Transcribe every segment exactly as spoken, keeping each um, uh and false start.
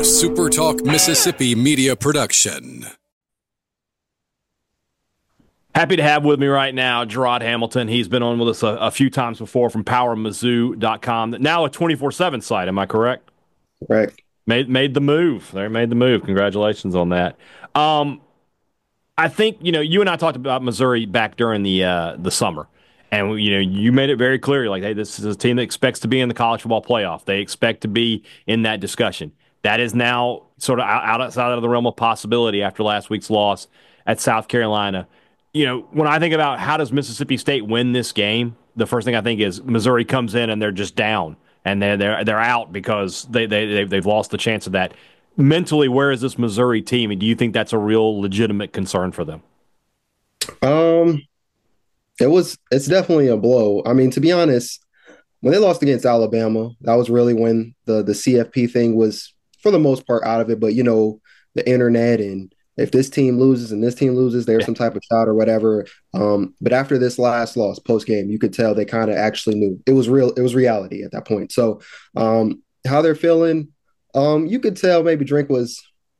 SuperTalk Mississippi media production. Happy to have with me right now Gerard Hamilton. He's been on with us a, a few times before from power mizzou dot com. Now a twenty-four seven site, am I correct? Correct. Made made the move. They made the move. Congratulations on that. Um, I think, you know, you and I talked about Missouri back during the uh, the summer. And, you know, you made it very clear, like, hey, this is a team that expects to be in the college football playoff. They expect to be in that discussion. That is now sort of out, outside of the realm of possibility after last week's loss at South Carolina. You know, when I think about how does Mississippi State win this game, the first thing I think is Missouri comes in and they're just down and they're they're they're out because they they they've, they've lost the chance of that. Mentally, where is this Missouri team, and do you think that's a real legitimate concern for them? Um, it was it's definitely a blow. I mean, to be honest, when they lost against Alabama, that was really when the the C F P thing was for the most part out of it. But you know, the internet and if this team loses and this team loses, there's yeah. some type of shot or whatever. Um, but after this last loss post game, you could tell they kind of actually knew it was real. It was reality at that point. So um, how they're feeling, um, you could tell maybe Drink was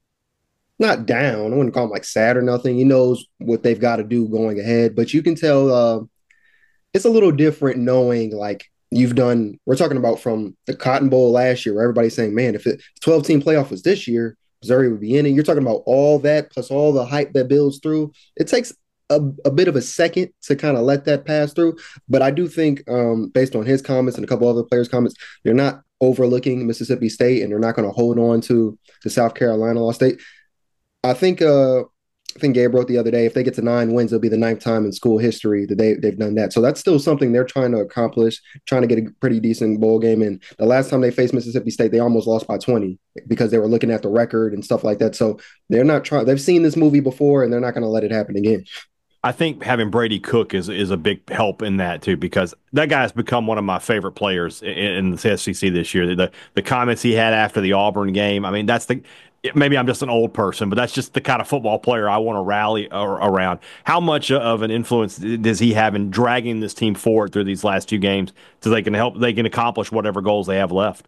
not down. I wouldn't call him like sad or nothing. He knows what they've got to do going ahead. But you can tell uh, it's a little different knowing like you've done. We're talking about from the Cotton Bowl last year where everybody's saying, man, if it twelve-team playoff was this year, Missouri would be in it. You're talking about all that plus all the hype that builds through. It takes a, a bit of a second to kind of let that pass through. But I do think um, based on his comments and a couple other players' comments, they're not overlooking Mississippi State and they're not going to hold on to the South Carolina loss. State. I think uh, I think Gabe wrote the other day, if they get to nine wins, it'll be the ninth time in school history that they, they've done that. So that's still something they're trying to accomplish, trying to get a pretty decent bowl game. And the last time they faced Mississippi State, they almost lost by twenty because they were looking at the record and stuff like that. So they're not trying. They've seen this movie before, and they're not going to let it happen again. I think having Brady Cook is is a big help in that too, because that guy has become one of my favorite players in, in the S E C this year. The the comments he had after the Auburn game, I mean, that's the maybe I'm just an old person, but that's just the kind of football player I want to rally around. How much of an influence does he have in dragging this team forward through these last two games so they can help they can accomplish whatever goals they have left?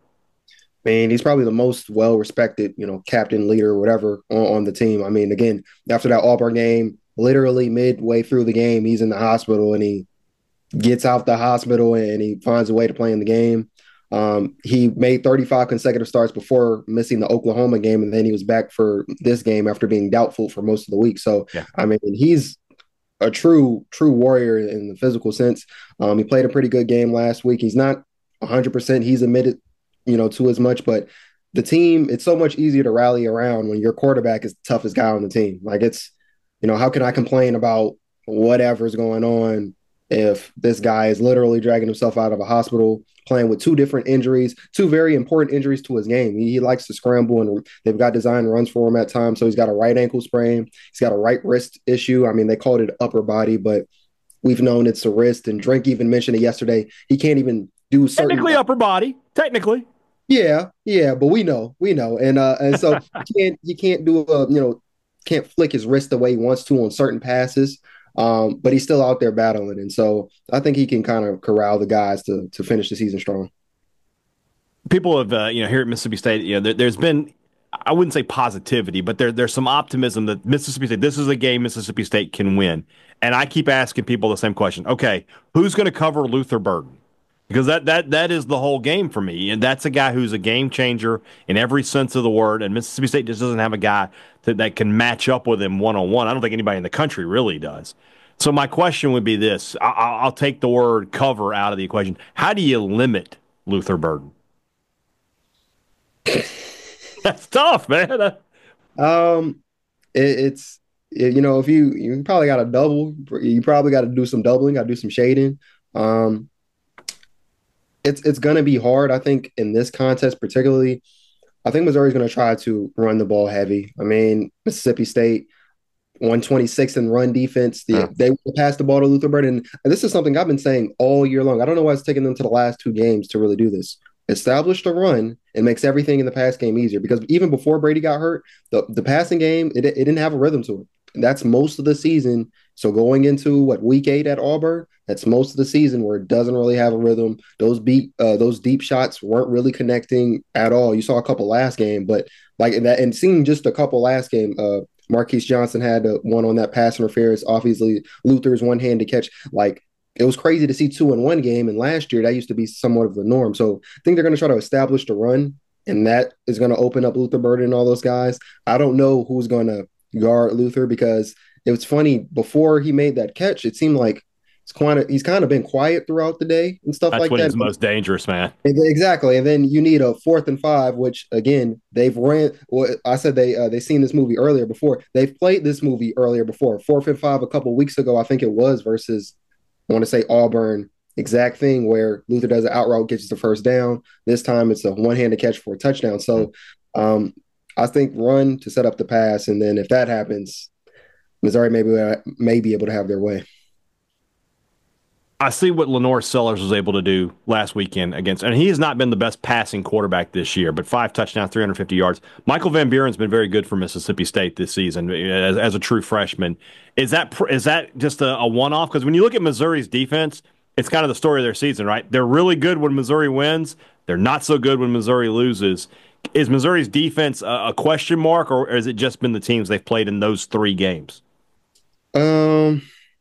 I mean, he's probably the most well-respected, you know, captain, leader, whatever on, on the team. I mean, again, after that Auburn game, literally midway through the game, he's in the hospital and he gets out the hospital and he finds a way to play in the game. Um, he made thirty-five consecutive starts before missing the Oklahoma game, and then he was back for this game after being doubtful for most of the week. So, yeah. I mean, he's a true, true warrior in the physical sense. Um, he played a pretty good game last week. He's not one hundred percent. He's admitted, you know, to as much, but the team, it's so much easier to rally around when your quarterback is the toughest guy on the team. Like it's, you know, how can I complain about whatever's going on if this guy is literally dragging himself out of a hospital, playing with two different injuries, two very important injuries to his game. He, he likes to scramble, and they've got design runs for him at times. So he's got a right ankle sprain. He's got a right wrist issue. I mean, they called it upper body, but we've known it's a wrist. And Drink even mentioned it yesterday. He can't even do certain technically upper body. Technically, yeah, yeah, but we know, we know, and uh, and so you can't you can't do a you know can't flick his wrist the way he wants to on certain passes. Um, but he's still out there battling. And so I think he can kind of corral the guys to to finish the season strong. People have, uh, you know, here at Mississippi State, you know, there, there's been, I wouldn't say positivity, but there, there's some optimism that Mississippi State, this is a game Mississippi State can win. And I keep asking people the same question. Okay, who's going to cover Luther Burden? Because that, that that is the whole game for me. And that's a guy who's a game changer in every sense of the word. And Mississippi State just doesn't have a guy that, that can match up with him one-on-one. I don't think anybody in the country really does. So my question would be this. I, I'll take the word cover out of the equation. How do you limit Luther Burden? That's tough, man. Um, it, it's, it, you know, if you, you probably got to double. You probably got to do some doubling, got to do some shading. Um It's it's going to be hard, I think, in this contest particularly. I think Missouri's going to try to run the ball heavy. I mean, Mississippi State, one twenty-sixth in run defense. The, yeah. They passed the ball to Luther Burden. And this is something I've been saying all year long. I don't know why it's taking them to the last two games to really do this. Establish the run and makes everything in the pass game easier. Because even before Brady got hurt, the, the passing game, it, it didn't have a rhythm to it. that's most of the season. So going into what week eight at Auburn, that's most of the season where it doesn't really have a rhythm. Those beat uh, those deep shots weren't really connecting at all. You saw a couple last game, but like in that and seeing just a couple last game, uh, Marquise Johnson had uh, one on that pass interference. Obviously, Luther's one hand to catch. Like it was crazy to see two in one game. And last year that used to be somewhat of the norm. So I think they're going to try to establish the run, and that is going to open up Luther Burden and all those guys. I don't know who's going to guard Luther because it was funny before he made that catch. It seemed like it's kind of he's kind of been quiet throughout the day and stuff That's like when that. he's most dangerous, man. Exactly, and then you need a fourth and five, which again they've ran. Well, I said they uh, they seen this movie earlier before. They've played this movie earlier before. Fourth and five a couple weeks ago, I think it was versus I want to say Auburn. Exact thing where Luther does an out route, gets the first down. This time it's a one handed catch for a touchdown. So um, I think run to set up the pass, and then if that happens, Missouri maybe may be able to have their way. I see what Lenore Sellers was able to do last weekend against, and he has not been the best passing quarterback this year, but five touchdowns, three hundred fifty yards. Michael Van Buren's been very good for Mississippi State this season as, as a true freshman. Is that is that just a, a one-off? Because when you look at Missouri's defense, it's kind of the story of their season, right? They're really good when Missouri wins. They're not so good when Missouri loses. Is Missouri's defense a, a question mark, or has it just been the teams they've played in those three games? Um...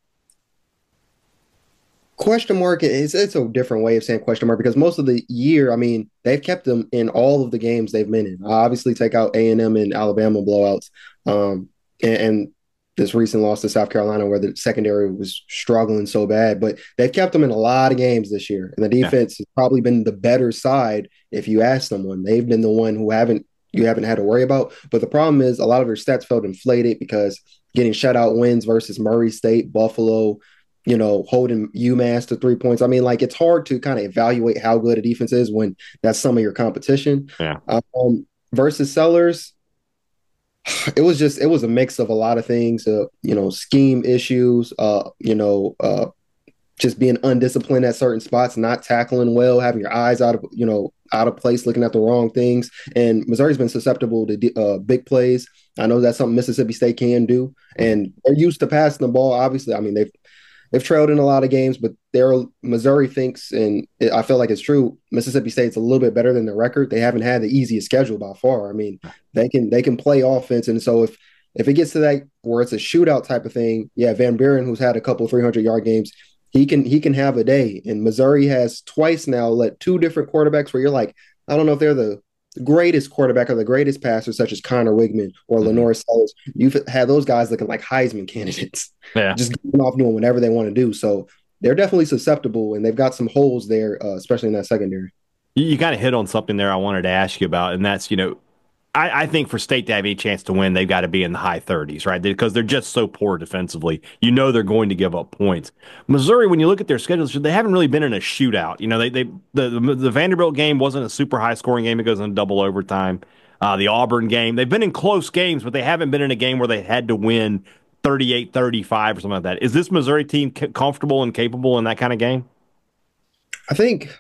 Question mark is it's a different way of saying question mark because most of the year, I mean, they've kept them in all of the games they've been in. I obviously take out A and M and Alabama blowouts, um, and, and this recent loss to South Carolina where the secondary was struggling so bad. But they've kept them in a lot of games this year, and the defense yeah. has probably been the better side. If you ask someone, they've been the one who haven't you haven't had to worry about. But the problem is a lot of their stats felt inflated because getting shutout wins versus Murray State, Buffalo, you know, holding UMass to three points. I mean, like, it's hard to kind of evaluate how good a defense is when that's some of your competition. Yeah. Um, versus Sellers, it was just, it was a mix of a lot of things, uh, you know, scheme issues, uh, you know, uh, just being undisciplined at certain spots, not tackling well, having your eyes out of, you know, out of place, looking at the wrong things. And Missouri's been susceptible to uh, big plays. I know that's something Mississippi State can do. And they're used to passing the ball. Obviously, I mean, they've, They've trailed in a lot of games, but there Missouri thinks, and it, I feel like it's true, Mississippi State's a little bit better than the record. They haven't had the easiest schedule by far. I mean, they can they can play offense, and so if if it gets to that where it's a shootout type of thing, yeah, Van Buren, who's had a couple three hundred yard games, he can he can have a day. And Missouri has twice now let two different quarterbacks where you're like, I don't know if they're the greatest quarterback or the greatest passer, such as Connor Wigman or mm-hmm. Lenore Sellers. You've had those guys looking like Heisman candidates, yeah, just going off doing whatever they want to do. So they're definitely susceptible, and they've got some holes there, uh, especially in that secondary. You, you kind of hit on something there I wanted to ask you about, and that's, you know, I, I think for State to have any chance to win, they've got to be in the high thirties, right? Because they're just so poor defensively. You know they're going to give up points. Missouri, when you look at their schedules, they haven't really been in a shootout. You know, they they the the, the Vanderbilt game wasn't a super high scoring game. It goes into double overtime. Uh, the Auburn game, they've been in close games, but they haven't been in a game where they had to win thirty-eight thirty-five or something like that. Is this Missouri team c- comfortable and capable in that kind of game? I think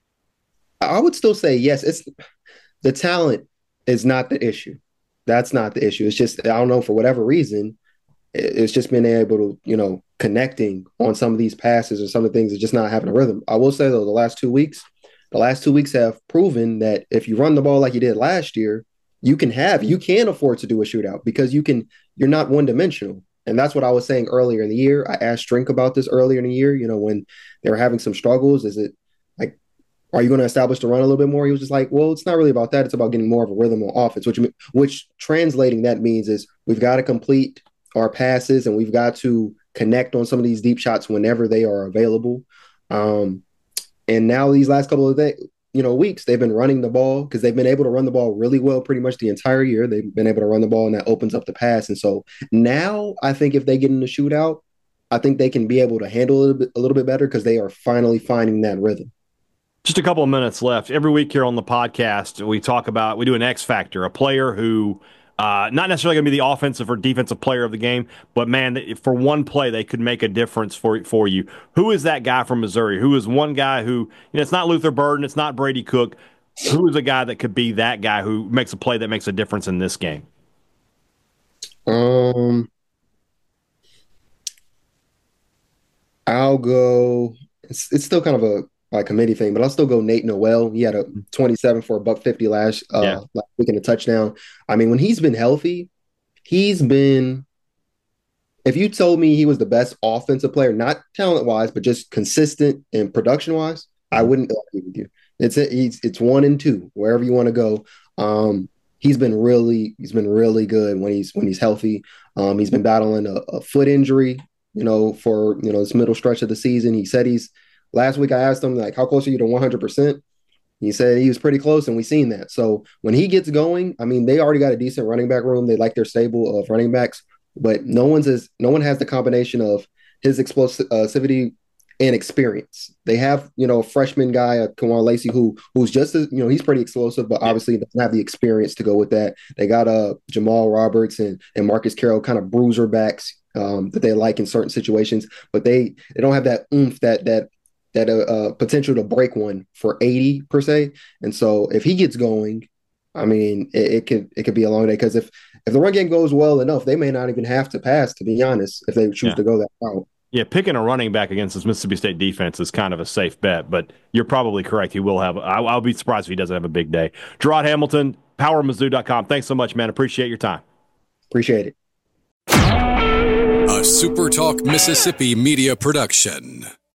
I would still say yes. It's the talent is not the issue. That's not the issue. It's just, I don't know, for whatever reason, it's just been able to, you know, connecting on some of these passes or some of the things, it's just not having a rhythm. I will say, though, the last two weeks, the last two weeks have proven that if you run the ball like you did last year, you can have, you can afford to do a shootout because you can, you're not one dimensional. And that's what I was saying earlier in the year. I asked Drink about this earlier in the year, you know, when they were having some struggles. Is it like, are you going to establish the run a little bit more? He was just like, well, it's not really about that. It's about getting more of a rhythm on offense, which, which translating that means is we've got to complete our passes and we've got to connect on some of these deep shots whenever they are available. Um, and now these last couple of days, you know, weeks, they've been running the ball because they've been able to run the ball really well pretty much the entire year. They've been able to run the ball, and that opens up the pass. And so now I think if they get in the shootout, I think they can be able to handle it a little bit, a little bit better because they are finally finding that rhythm. Just a couple of minutes left. Every week here on the podcast, we talk about, we do an X factor, a player who, uh, not necessarily going to be the offensive or defensive player of the game, but man, for one play, they could make a difference for for you. Who is that guy from Missouri? Who is one guy who, you know, it's not Luther Burden, it's not Brady Cook. Who is a guy that could be that guy who makes a play that makes a difference in this game? Um, I'll go. It's it's still kind of a like committee thing, but I'll still go Nate Noel. He had a twenty-seven for a buck fifty last Yeah. uh last week in a touchdown. I mean, when he's been healthy, he's been. If you told me he was the best offensive player, not talent wise, but just consistent and production wise, I Mhm. wouldn't argue with you. It's it's it's one and two wherever you want to go. Um, he's been really he's been really good when he's when he's healthy. Um, he's been battling a, a foot injury, you know, for you know this middle stretch of the season. He said he's last week I asked him like how close are you to one hundred percent? He said he was pretty close, and we've seen that. So when he gets going, I mean, they already got a decent running back room. They like their stable of running backs, but no one's as no one has the combination of his explosivity and experience. They have, you know, a freshman guy, uh, Kawan Lacey, who who's just as, you know, he's pretty explosive, but Yeah. obviously doesn't have the experience to go with that. They got uh Jamal Roberts and and Marcus Carroll, kind of bruiser backs um, that they like in certain situations, but they they don't have that oomph that that that uh, uh, potential to break one for eighty per se. And so if he gets going, I mean, it, it could it could be a long day because if if the run game goes well enough, they may not even have to pass, to be honest, if they choose Yeah. to go that route. Yeah, picking a running back against this Mississippi State defense is kind of a safe bet, but you're probably correct. He will have. I, I'll be surprised if he doesn't have a big day. Gerard Hamilton, power mizzou dot com. Thanks so much, man. Appreciate your time. Appreciate it. A SuperTalk Mississippi media production.